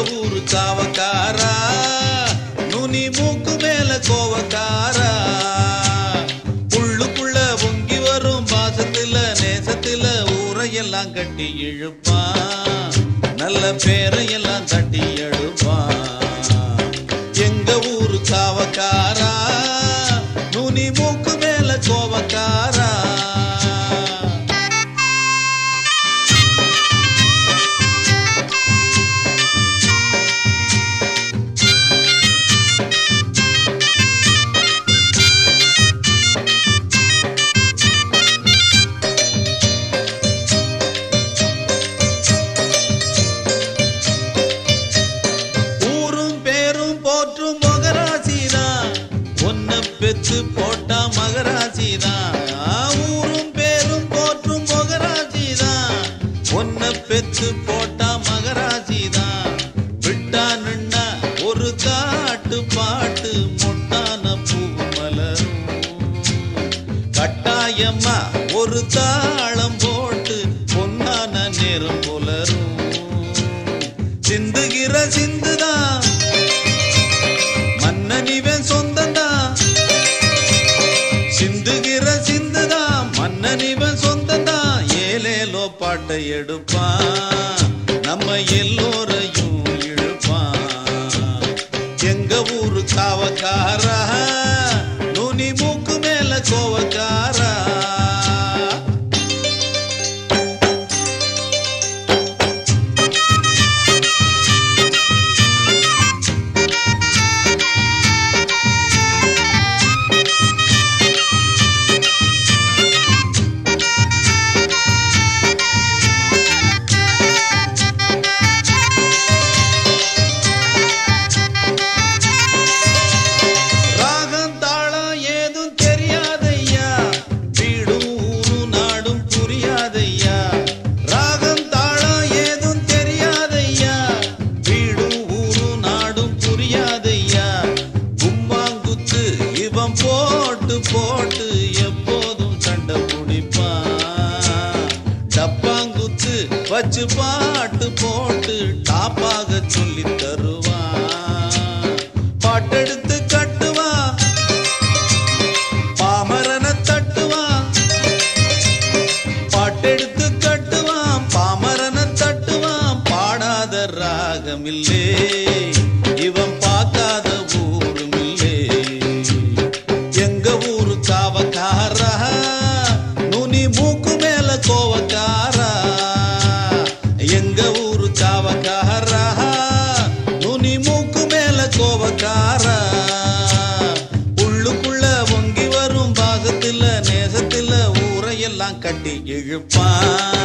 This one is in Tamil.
ஊரு காவக்காரா நுனி மூக்கு மேல கோவக்காரா உள்ளுக்குள்ள பொங்கி வரும் பாசத்துல நேசத்துல ஊரையெல்லாம் கட்டி இழுப்பான் நல்ல பேரையெல்லாம் தட்டி எடுப்பான் எங்க ஊரு காவக்காரா நுனி மூக்கு மேல கோவக்காரா பெத்து போட்டா மகராசிதான் ஊரும் பேரும் போற்றும் மகராசிதான் ஒன்ன பெத்து போட்டா மகராசிதான் விட்டா நின்னா ஒரு காட்டு பாட்டு மொட்டான பூ மலரும் கட்டாயமா ஒரு தாளம் போட்டு பொன்னான நேரம் புலரும் சிந்துகிற சிந்துதான் மன்னனிவன் சொந்தந்தான் சிந்துகிற சிந்துதான் மன்னனிவன் சொந்தந்தான் ஏலேலோ பாட்டை எடுப்பான் நம்ம எல்லோரையும் இழுப்பான் எங்க ஊரு காவக்காரா நுனி மூக்கு மேல கோவக்காரா போட்டு எப்போதும் சண்டை பிடிப்பான் டப்பாங்குத்து வச்சு பாட்டு போட்டு டாப்பாக சொல்லி தருவான் பாட்டெடுத்து கட்டுவான் பாமரனை தட்டுவான் பாட்டெடுத்து கட்டுவான் பாமரனை தட்டுவான் பாடாத ராகமில்லே இவன் பார்க்காத காவக்காரா நுனி மூக்கு மேல கோவக்காரா எங்க ஊரு காவக்காரா நுனி மூக்கு மேல கோவக்காரா உள்ளுக்குள்ள பொங்கி வரும் பாசத்துல நேசத்துல ஊரையெல்லாம் கட்டி இழுப்பான்